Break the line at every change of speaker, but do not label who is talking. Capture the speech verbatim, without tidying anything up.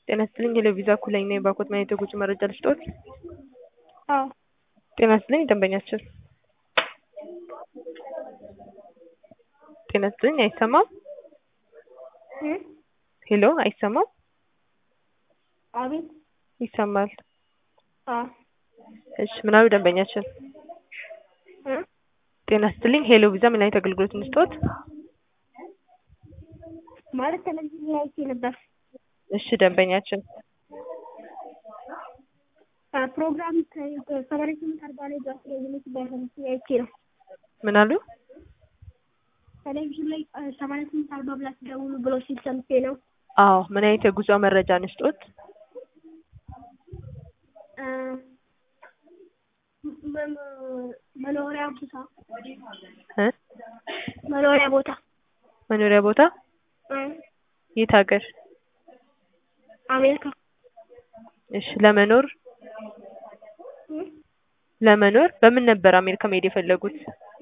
ጤና ይስጥልኝ የለቪዛ ኩለኝ ነኝ ባኮት ማየት የጉዞ መረጃ ልስጥዎት?
አዎ
ጤና ይስጥልኝ ደንበኛችን ጤና ይስጥልኝ አይሰማም?
እ
ሄሎ አይሰማም?
አቤት
ይሰማል።
አዎ
እሺ ምን አሉ ደንበኛችን?
እ
ጤና ይስጥልኝ ሄሎ ቪዛ ምን አይነት አገልግሎት እንስጥዎት?
ማለት ቴሌቪዥን ላይ አይቼ ነበር።
እሺ ደንበኛችን
ፕሮግራም ከሰማንያ ስምንት አርባ ላይ ቴሌቪዥን ላይ አይቼ ነው።
ምን አሉ?
ቴሌቪዥን ላይ ሰማንያ ስምንት አርባ ብላችሁ ደውሉ ብሎ ሲል ሰምቼ ነው።
አዎ ምን አይነት የጉዞ መረጃ እንስጥዎት?
እ መኖሪያ ቦታ
እ
መኖሪያ ቦታ
መኖሪያ ቦታ
እ
የት ሀገር?
አሜሪካ።
እሺ ለመኖር
እ
ለመኖር በምን ነበር አሜሪካ መሄድ የፈለጉት?